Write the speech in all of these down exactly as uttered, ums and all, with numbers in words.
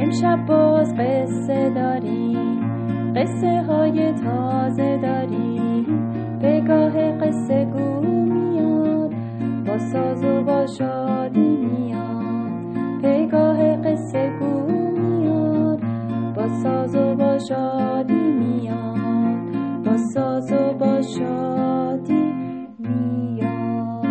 امشب باز قصه داریم، قصه های تازه داریم. پگاه قصه گو میاد، با ساز و با شادی میاد. پگاه قصه گو میاد، با ساز و با شادی میاد. با ساز و با شادی میاد.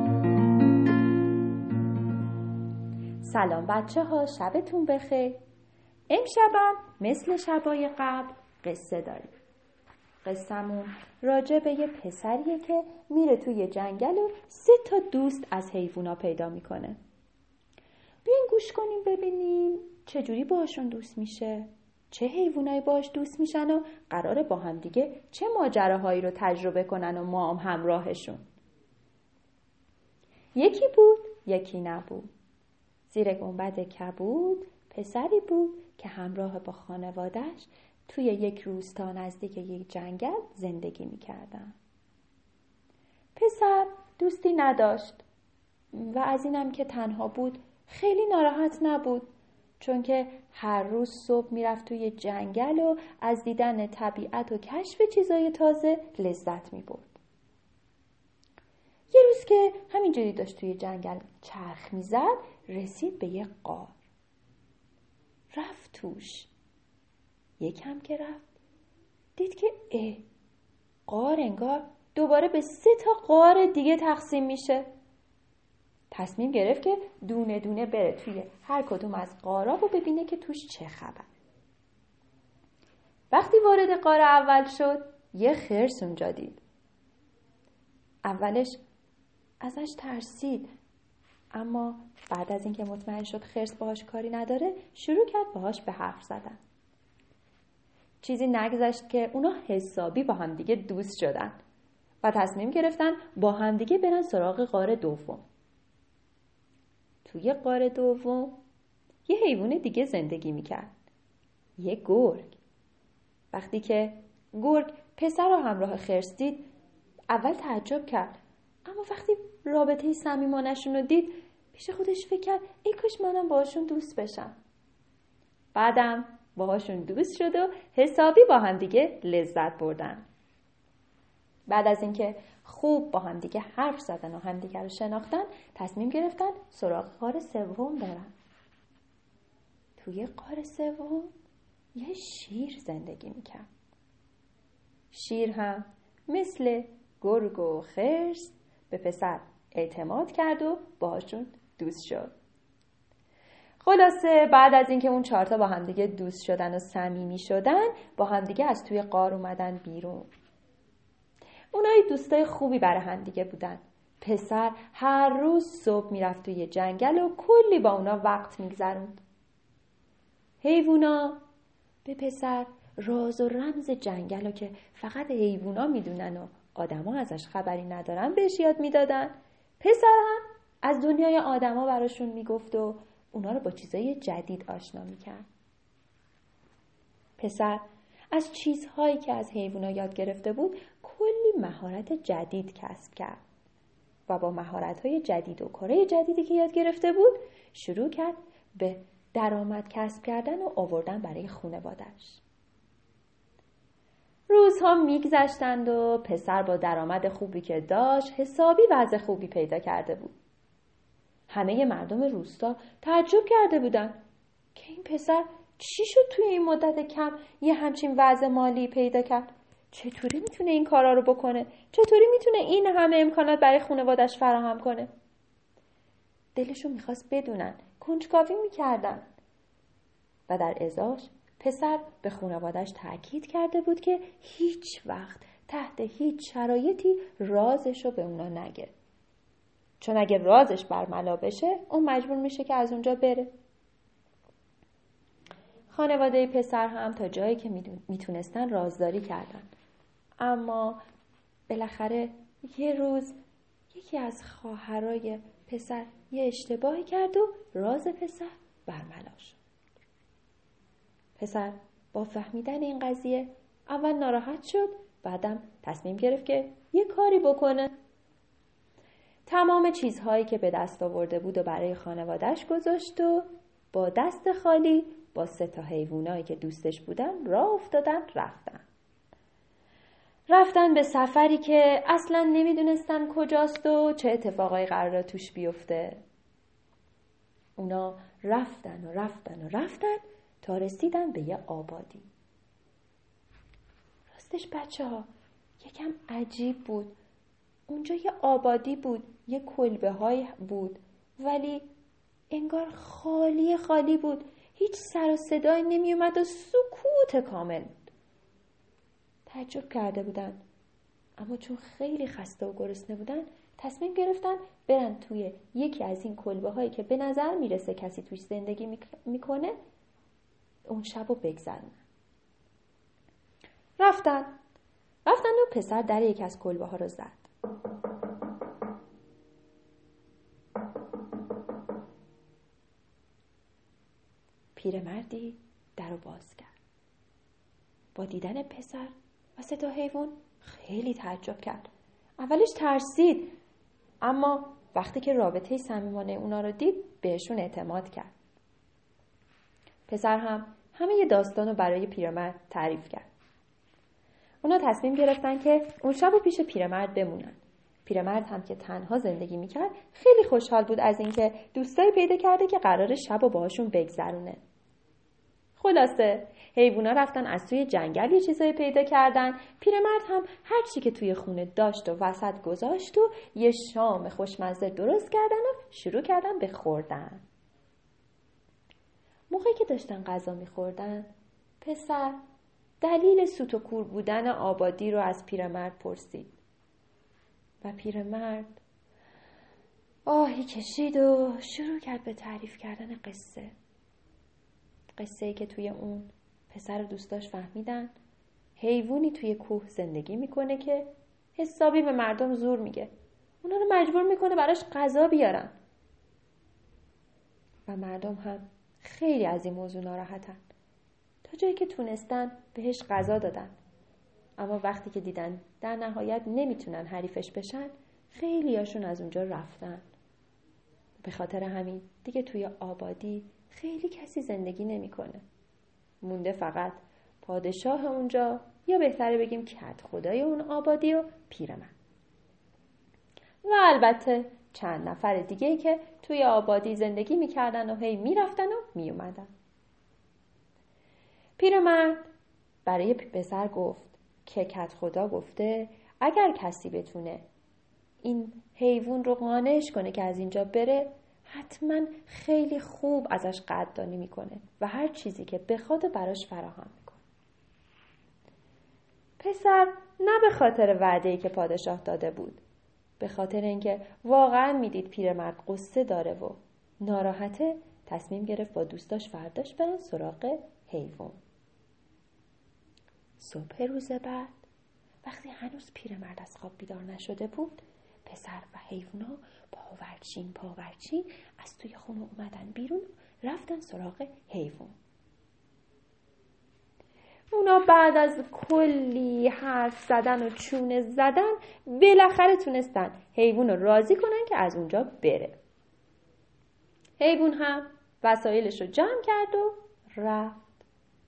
سلام بچه ها، شبتون بخیر. امشبم مثل شبای قبل قصه داریم. قصه‌مون راجع به یه پسریه که میره توی جنگل و سه تا دوست از حیوونا پیدا میکنه. بیاین گوش کنیم ببینیم چجوری باهاشون دوست میشه، چه حیوانایی باهاش دوست میشن و قراره با هم دیگه چه ماجراهایی رو تجربه کنن و ما هم همراهشون. یکی بود یکی نبود. زیر گنبد کبود پسری بود که همراه با خانواده‌اش توی یک روستا نزدیک یک جنگل زندگی میکردن. پسر دوستی نداشت و از اینم که تنها بود خیلی ناراحت نبود، چون که هر روز صبح میرفت توی جنگل و از دیدن طبیعت و کشف چیزای تازه لذت میبرد. یه روز که همینجوری داشت توی جنگل چرخ میزد، رسید به یه غار. رفت توش. یکم که رفت دید که اه غار انگار دوباره به سه تا غار دیگه تقسیم میشه. تصمیم گرفت که دونه دونه بره توی هر کدوم از غارا و ببینه که توش چه خبر. وقتی وارد غار اول شد یه خرس اونجا دید. اولش ازش ترسید، اما بعد از اینکه مطمئن شد خرس باهاش کاری نداره شروع کرد باهاش به حرف زدن. چیزی نگذشت که اونا حسابی با هم دیگه دوست شدن و تصمیم گرفتن با هم دیگه برن سراغ غار دوم. توی غار دوم یه حیوان دیگه زندگی میکرد، یه گرگ. وقتی که گرگ پسر رو همراه خرس دید اول تعجب کرد، اما وقتی رابطه صمیمانه‌شون رو دید پیش خودش فکر کرد ای کاش منم باهاشون دوست بشم. بعدم باهاشون دوست شد و حسابی با هم دیگه لذت بردن. بعد از اینکه خوب با هم دیگه حرف زدن و هم دیگه رو شناختن تصمیم گرفتن سراغ غار سوم برن. توی غار سوم یه شیر زندگی میکرد. شیر هم مثل گرگ و خرس به پسر اعتماد کرد و باهاشون دوست شد. خلاصه بعد از اینکه اون چهارتا با همدیگه دوست شدن و صمیمی شدن با همدیگه از توی غار اومدن بیرون. اونایی دوستای خوبی برای همدیگه بودن. پسر هر روز صبح میرفت توی جنگل و کلی با اونا وقت میگذروند. حیوونا به پسر راز و رمز جنگل رو که فقط حیوونا میدونن و آدما ازش خبری ندارن بهش یاد میدادن. پسر هم از دنیای آدما براشون میگفت و اونا رو با چیزای جدید آشنا میکرد. پسر از چیزهایی که از حیوونا یاد گرفته بود کلی مهارت جدید کسب کرد و با مهارت‌های جدید و کارهای جدیدی که یاد گرفته بود شروع کرد به درآمد کسب کردن و آوردن برای خانواده‌اش. روزها میگذشتند و پسر با درآمد خوبی که داشت حسابی وضع خوبی پیدا کرده بود. همه مردم روستا تعجب کرده بودن که این پسر چی شد توی این مدت کم یه همچین وضع مالی پیدا کرد؟ چطوری میتونه این کارا رو بکنه؟ چطوری میتونه این همه امکانات برای خانواده‌اش فراهم کنه؟ دلشون میخواست بدونن، کنجکاوی میکردن. و در ازاش پسر به خانواده‌اش تاکید کرده بود که هیچ وقت تحت هیچ شرایطی رازش رو به اونا نگه. چون اگه رازش برملا بشه اون مجبور میشه که از اونجا بره. خانواده پسر هم تا جایی که میتونستن رازداری کردن، اما بالاخره یه روز یکی از خواهرای پسر یه اشتباهی کرد و راز پسر برملا شد. پسر با فهمیدن این قضیه اول ناراحت شد، بعدم تصمیم گرفت که یه کاری بکنه. تمام چیزهایی که به دست آورده بود و برای خانواده‌اش گذاشت و با دست خالی با سه تا حیوانایی که دوستش بودن راه افتادن رفتن. رفتن به سفری که اصلا نمیدونستن کجاست و چه اتفاقایی قراره توش بیفته. اونا رفتن و رفتن و رفتن تا رسیدن به یه آبادی. راستش بچه ها یکم عجیب بود. اونجا یه آبادی بود، یه کلبه های بود، ولی انگار خالی خالی بود. هیچ سر و صدایی نمی اومد و سکوت کامل بود. تعجب کرده بودن، اما چون خیلی خسته و گرسنه بودن تصمیم گرفتن برن توی یکی از این کلبه هایی که به نظر میرسه کسی توش زندگی میکنه اون شب رو بگذرونن. رفتن رفتن و پسر در یکی از کلبه ها رو زد. پیرمردی در رو باز کرد. با دیدن پسر و سه تا حیوان خیلی تعجب کرد. اولش ترسید، اما وقتی که رابطه صمیمانه اونا رو دید بهشون اعتماد کرد. پسر هم همه ی داستان رو برای پیرمرد تعریف کرد. اونا تصمیم گرفتن که اون شب رو پیش پیرمرد بمونن. پیرمرد هم که تنها زندگی میکرد خیلی خوشحال بود از اینکه دوستایی پیدا کرده که قراره شب رو باهاشون بگذرونه. خلاصه حیوونا رفتن از توی جنگل یه چیزایی پیدا کردن. پیرمرد هم هر چی که توی خونه داشت و وسط گذاشت و یه شام خوشمزه درست کردن و شروع کردن به خوردن. موقعی که داشتن غذا میخوردن پسر دلیل سوت و کور بودن آبادی رو از پیرمرد پرسید و پیرمرد آهی کشید و شروع کرد به تعریف کردن قصه. قصه‌ای که توی اون پسر و دوستاش فهمیدن حیوانی توی کوه زندگی میکنه که حسابی به مردم زور میگه. اونا رو مجبور میکنه براش غذا بیارن. و مردم هم خیلی از این موضوع ناراحتن. تا جایی که تونستن بهش غذا دادن. اما وقتی که دیدن در نهایت نمیتونن حریفش بشن خیلی هاشون از اونجا رفتن. به خاطر همین دیگه توی آبادی خیلی کسی زندگی نمیکنه. مونده فقط پادشاه اونجا، یا بهتره بگیم کت خدای اون آبادی و پیرمرد. و البته چند نفر دیگه که توی آبادی زندگی میکردن و هی میرفتن و میومدن. پیرمرد برای پسر گفت که کت خدا گفته اگر کسی بتونه این حیوان رو قانعش کنه که از اینجا بره حتما خیلی خوب ازش قدردانی میکنه و هر چیزی که بخواد و براش فراهم میکنه. پسر نه به خاطر وعده‌ای که پادشاه داده بود، به خاطر اینکه واقعا میدید پیرمرد قصه داره و ناراحته، تصمیم گرفت با دوستاش فرداش برن سراغ حیوان. صبح روز بعد وقتی هنوز پیرمرد از خواب بیدار نشده بود، پسر و حیوونا پاورچین پاورچین از توی خونه اومدن بیرون و رفتن سراغ حیوان. اونا بعد از کلی حرف زدن و چونه زدن بالاخره تونستن حیوان رو راضی کنن که از اونجا بره. حیوان هم وسایلش رو جمع کرد و رفت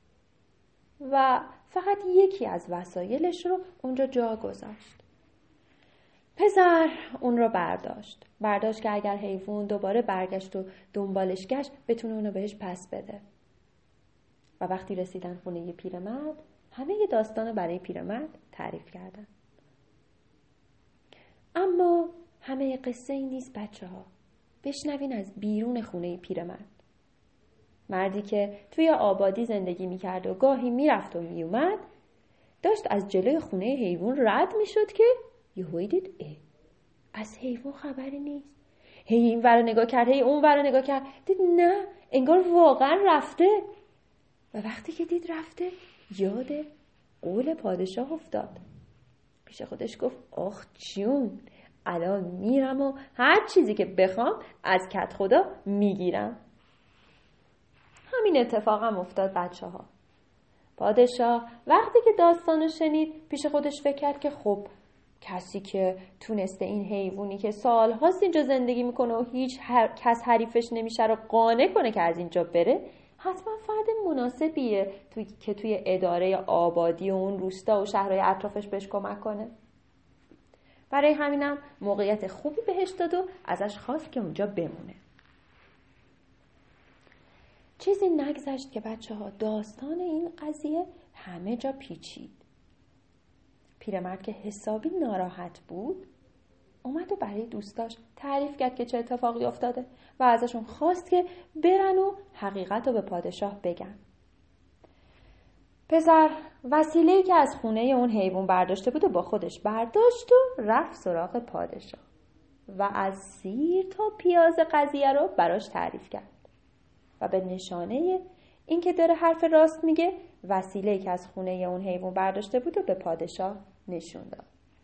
و فقط یکی از وسایلش رو اونجا جا گذاشت. پسر اون رو برداشت. برداشت که اگر حیوان دوباره برگشت و دنبالش گشت بتونه اونو بهش پس بده. و وقتی رسیدن خونه یه پیرمرد همه یه داستان برای پیرمرد تعریف کردن. اما همه قصه این نیست بچه ها. بشنوین از بیرون خونه پیرمرد. مردی که توی آبادی زندگی میکرد و گاهی میرفت و میومد داشت از جلوی خونه حیوان رد میشد که یهویی دید اه از حیوان خبری نیست. هی این ور نگاه کرد، هی اون ور نگاه کرد، دید نه انگار واقعا رفته. و وقتی که دید رفته یاد قول پادشاه افتاد. پیش خودش گفت آخ جون، الان میرم و هر چیزی که بخوام از کت خدا میگیرم. همین اتفاق هم افتاد بچه ها. پادشاه وقتی که داستانو شنید پیش خودش فکر کرد که خب کسی که تونسته این حیوانی که سالهاست اینجا زندگی میکنه و هیچ هر کس حریفش نمیشه رو قانع کنه که از اینجا بره، حتما فرد مناسبیه توی که توی اداره آبادی و اون روستا و شهرهای اطرافش بهش کمک کنه. برای همینم موقعیت خوبی بهش داد و ازش خواست که اونجا بمونه. چیزی نگذشت که بچه ها داستان این قضیه همه جا پیچید. پیرمرد که حسابی ناراحت بود اومد و برای دوستاش تعریف کرد که چه اتفاقی افتاده و ازشون خواست که برن و حقیقت رو به پادشاه بگن. پسر وسیله‌ای که از خونه اون حیوان برداشته بود و با خودش برداشت و رفت سراغ پادشاه و از سیر تا پیاز قضیه رو براش تعریف کرد و به نشانه این که داره حرف راست میگه وسیله‌ای که از خونه اون حیوان برداشته بود و به پادشاه نشون داد.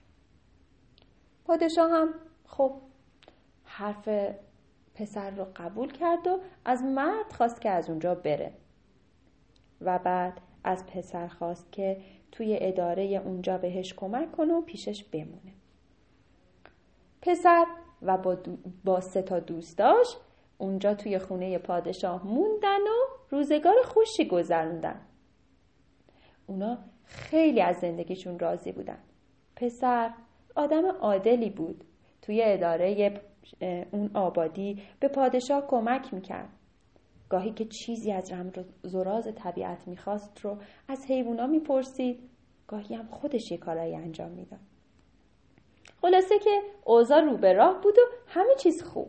پادشاه هم خب حرف پسر رو قبول کرد و از مرد خواست که از اونجا بره و بعد از پسر خواست که توی اداره اونجا بهش کمک کنه و پیشش بمونه. پسر و با, دو... با سه تا دوستاش اونجا توی خونه پادشاه موندن و روزگار خوشی گذروندن. اونا خیلی از زندگیشون راضی بودن. پسر آدم عادلی بود. توی اداره اون آبادی به پادشاه کمک میکرد. گاهی که چیزی از رمز و راز طبیعت میخواست رو از حیوونا میپرسید، گاهی هم خودش یه کارایی انجام میداد. خلاصه که اوضاع رو به راه بود و همه چیز خوب.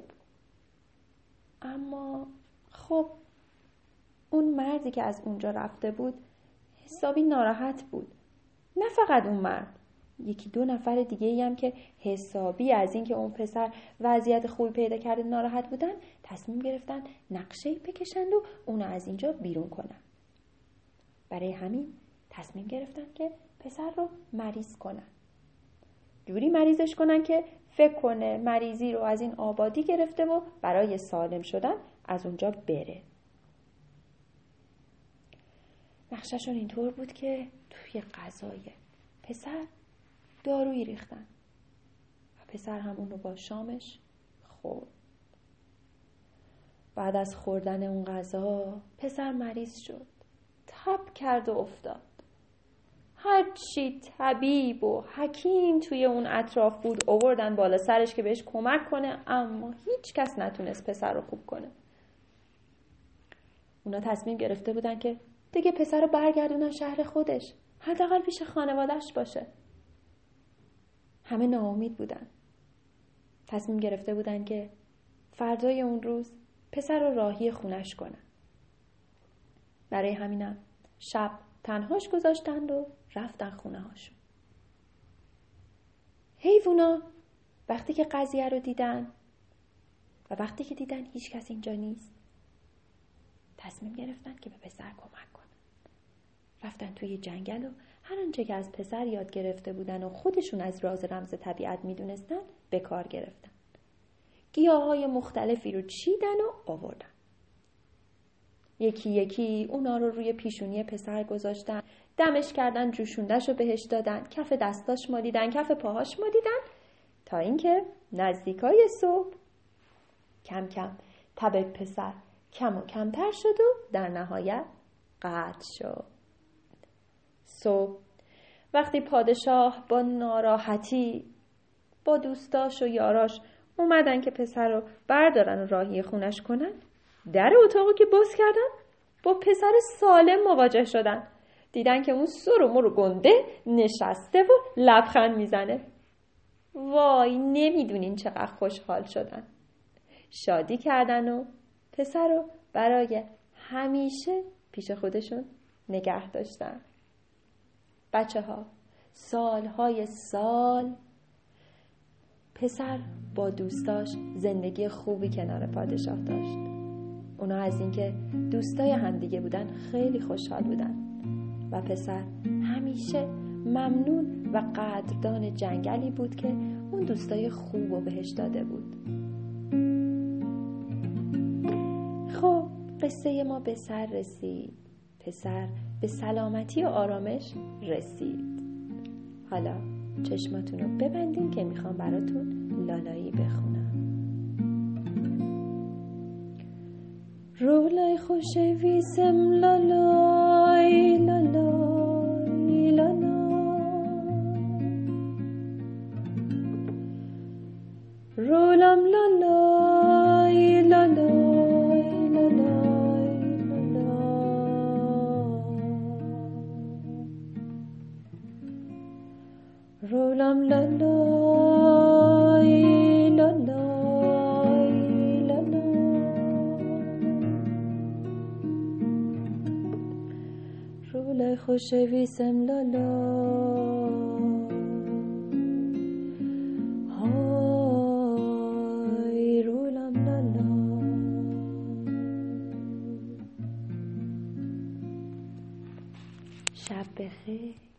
اما خب اون مردی که از اونجا رفته بود حسابی ناراحت بود. نه فقط اون مرد، یکی دو نفر دیگه ای هم که حسابی از این که اون پسر وضعیت خوبی پیدا کرده ناراحت بودن تصمیم گرفتن نقشه‌ای بکشند و اونو از اینجا بیرون کنن. برای همین تصمیم گرفتن که پسر رو مریض کنن. جوری مریضش کنن که فکر کنه مریضی رو از این آبادی گرفته و برای سالم شدن از اونجا بره. نقشه‌شون اینطور بود که توی غذای پسر دارویی ریختن و پسر هم اونو با شامش خورد. بعد از خوردن اون غذا پسر مریض شد. تب کرد و افتاد. هرچی طبیب و حکیم توی اون اطراف بود آوردن بالا سرش که بهش کمک کنه، اما هیچ کس نتونست پسر رو خوب کنه. اونا تصمیم گرفته بودن که دیگه پسر رو برگردونن شهر خودش، حداقل پیش خانواده‌اش باشه. همه ناامید بودن. تصمیم گرفته بودن که فردای اون روز پسر رو راهی خونش کنن. برای همینم شب تنهاش گذاشتند و رفتن خونه هاشون. حیوونا وقتی که قضیه رو دیدن و وقتی که دیدن هیچ کس اینجا نیست تصمیم گرفتن که به پسر کمک کنن. رفتن توی جنگل و هر آنچه که از پسر یاد گرفته بودن و خودشون از راز رمز طبیعت میدونستن به کار گرفتن. گیاهای مختلفی رو چیدن و آوردن. یکی یکی اونا رو روی پیشونی پسر گذاشتن، دمش کردن، جوشوندش رو بهش دادن، کف دستاش مالیدن، کف پاهاش مالیدن، تا اینکه نزدیکای صبح کم کم تب پسر کم و کمتر شد و در نهایت قطع شد. صبح وقتی پادشاه با ناراحتی با دوستاش و یاراش اومدن که پسر رو بردارن و راهی خونش کنن، در اتاقو که باز کردن با پسر سالم مواجه شدن. دیدن که اون سر و مر و گنده نشسته و لبخند میزنه. وای، نمیدونین چقدر خوشحال شدن. شادی کردن و پسر رو برای همیشه پیش خودشون نگه داشتن. بچه ها سالهای سال پسر با دوستاش زندگی خوبی کنار پادشاه داشت. اونا از اینکه دوستای همدیگه بودن خیلی خوشحال بودن و پسر همیشه ممنون و قدردان جنگلی بود که اون دوستای خوب رو بهش داده بود. خب قصه ما به سر رسید. پسر به سلامتی و آرامش رسید. حالا چشماتون رو ببندین که میخوام براتون لالایی بخونم. رولای خوش ویسم لالای لالای لالای رولم لالای لالای لالای لالای رولم لالای لالای لالای رولای خوش ویسم لالای های رولم لالای. شب بخیر.